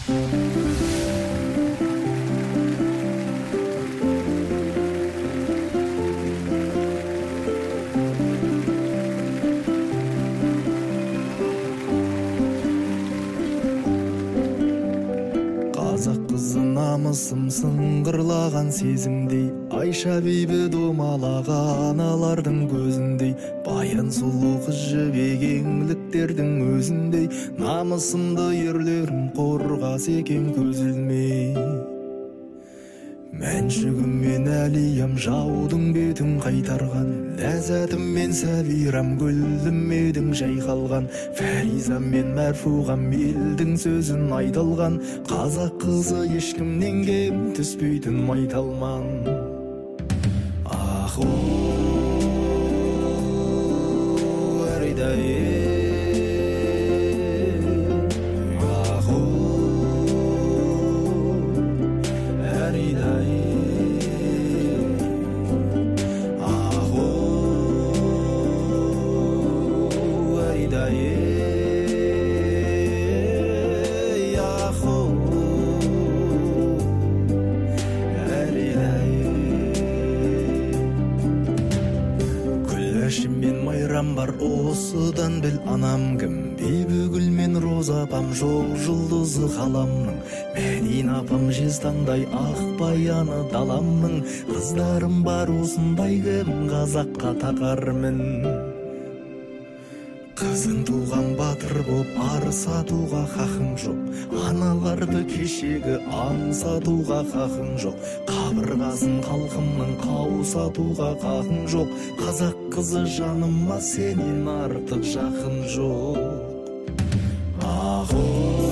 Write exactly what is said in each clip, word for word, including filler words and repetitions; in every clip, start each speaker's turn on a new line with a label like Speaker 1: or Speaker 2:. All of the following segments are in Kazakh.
Speaker 1: Қазақ қызы намысым сыңғырлаған сезімдей, Айша бейбі домалаған аналардың көзіндей, баян сұлу қыз жібек еңліктердің өзіндей, намысымды ерлерім қорғас екен көз ілмей. Мәншүгім мен әлиям жаудың бетін қайтарған, ләззатым мен сәбирам гүлім едің жайқалған, Фәризам мен Мәрфуғам елдің сөзін айталған, қазақ қызы ешкімнен кем түспейтін майталман. Ах, о, әридай бар осыдан біл анам кім, бибігүл мен роза апам жоқ жұлдызы қаламның, Мәдина апам жезтаңдай ақ баяны даламның, қыздарым бар осындай кім қазаққа тақармын. Қызың туған батыр боп арыс атуға хақың жоқ, аналарды кешегі аңсатуға хақың жоқ, қабырғасын халқымның қаусатуға хақың жоқ, қазақ қызы жаныма сенен артық жақын жоқ. Ах,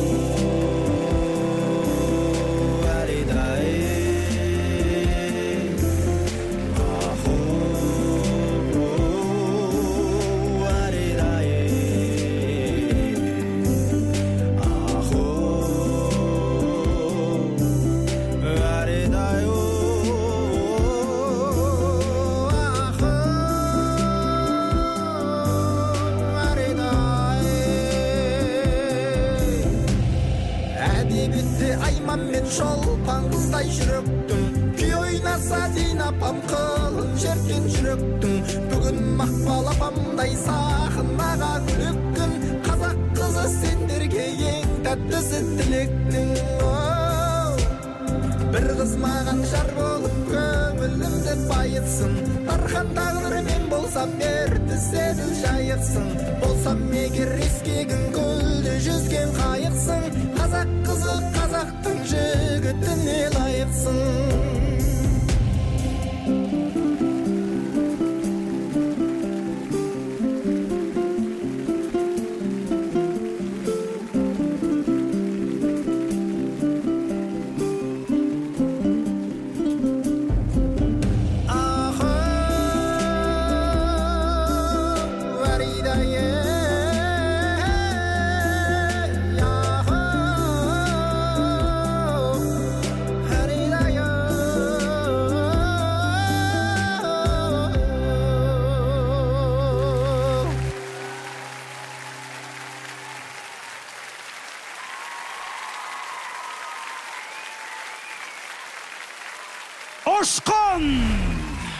Speaker 1: айман мен шолпан қыздай жүректің, күй ойнаса Зейнап апам қылын жерген жүректің, бүгін Мақпал апамдай сахнаға күліккін, қазақ қызы сендерге ең тәттісі тілектің. Бір қыз маған жар болып көңілімді байытсын, Тархан тағдырмен болсам ерді сезіл жайықсын, болсам егер ескегін көлде жүзген қайықсын, қазақ қызы қазақтың жігітіне лайықсың.
Speaker 2: Ошқан!